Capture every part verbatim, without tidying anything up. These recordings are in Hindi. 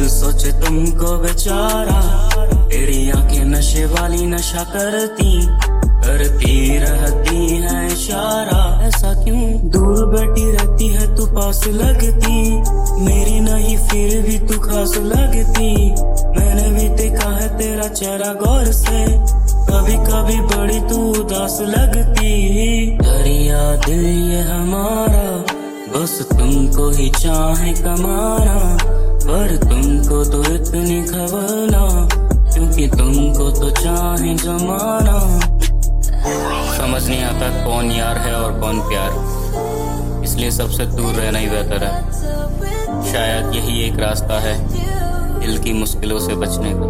दिल सोचे तुमको बेचारा, तेरी आंखें नशे वाली नशा करती, करती रहती है इशारा। ऐसा क्यों दूर बैठी रहती है तू पास लगती, मेरी नहीं फिर भी तू खास लगती। मैंने भी देखा है तेरा चेहरा गौर से, कभी कभी बड़ी तू उदास लगती। दरिया दिल ये हमारा, बस तुमको ही चाहे कमाना, पर तुमको तो इतनी खबर ना, क्योंकि तुमको तो चाहे जमाना। समझ नहीं आता कौन यार है और कौन प्यार, इसलिए सबसे दूर रहना ही बेहतर है। शायद यही एक रास्ता है दिल की मुश्किलों से बचने का।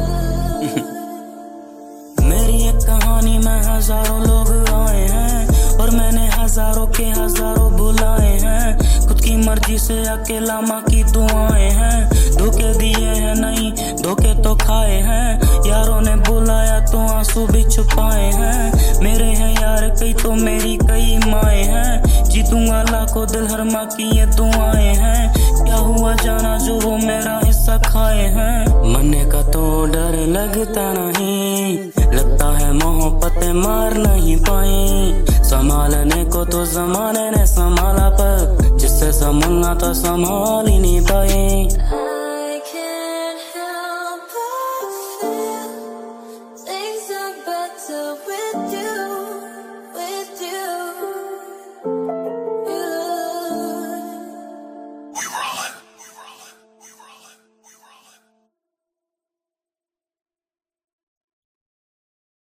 मेरी एक कहानी में हजारों लोग आए हैं, और मैंने हजारों के हजारों बुलाए हैं। खुद की मर्जी से अकेला माँ की दुआएं हैं, धोखे दिए हैं नहीं धोखे तो खाए हैं। यारों ने बुलाया तो आंसू भी छुपाए हैं, मेरे हैं यार कई तो मेरी कई माए हैं। जीतूंगा लाखों दिल हर माँ की ये दुआएं हैं, क्या हुआ जाना जो वो मेरा हिस्सा खाए हैं। मरने का तो डर लगता नहीं, लगता है मोहब्बतें मार नहीं पाई। संभालने को तो जमाने ने संभाला, पर जिससे संभलना था संभाल ही नहीं पाए। Things are better with you.